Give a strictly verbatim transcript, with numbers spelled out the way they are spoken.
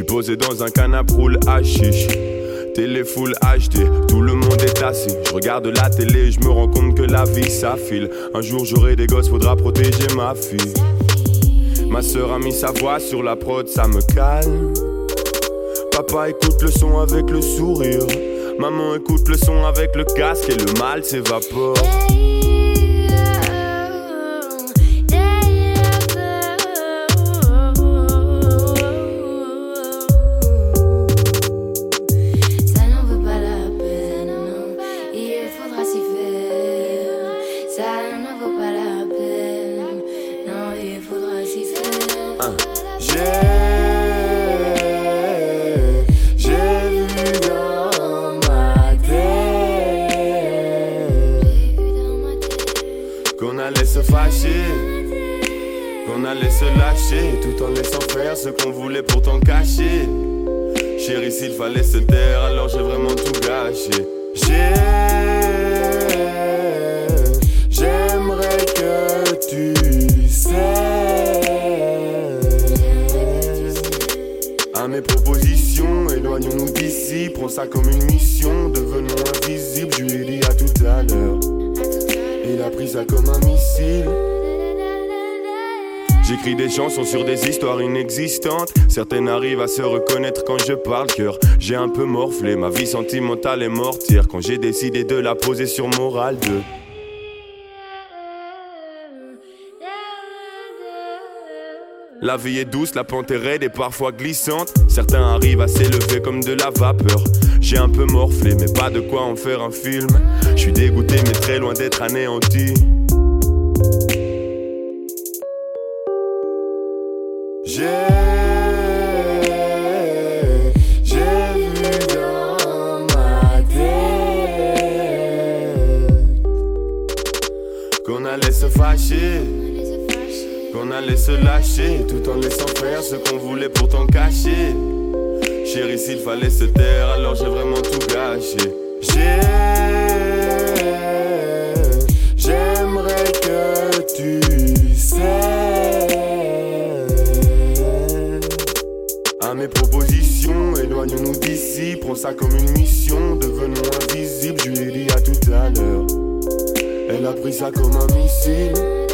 posé dans un canapé roule hachiche. Télé full H D, tout le monde est assis. Je regarde la télé, je me rends compte que la vie s'affile. Un jour j'aurai des gosses, faudra protéger ma fille. Ma sœur a mis sa voix sur la prod, ça me calme. Papa écoute le son avec le sourire. Maman écoute le son avec le casque et le mal s'évapore. Qu'on allait se lâcher tout en laissant faire ce qu'on voulait pourtant cacher. Chérie, s'il fallait se taire, alors j'ai vraiment tout gâché. J'ai... J'aimerais que tu sais. À mes propositions, éloignons-nous d'ici. Prends ça comme une mission, devenons invisibles. Je lui ai dit à tout à l'heure. Il a pris ça comme un missile. J'écris des chansons sur des histoires inexistantes. Certaines arrivent à se reconnaître quand je parle cœur. J'ai un peu morflé, ma vie sentimentale est mortière quand j'ai décidé de la poser sur Morale deux. La vie est douce, la pente est raide et parfois glissante. Certains arrivent à s'élever comme de la vapeur. J'ai un peu morflé, mais pas de quoi en faire un film. Je suis dégoûté, mais très loin d'être anéanti. J'ai... J'ai vu dans ma tête qu'on allait se fâcher, qu'on allait se lâcher tout en laissant faire ce qu'on voulait pourtant cacher. Chérie, s'il fallait se taire, alors j'ai vraiment tout gâché. J'ai... J'aimerais que tu sais. À mes propositions, éloignons-nous d'ici. Prends ça comme une mission, devenons invisibles. Je lui ai dit à tout à l'heure. Elle a pris ça comme un missile.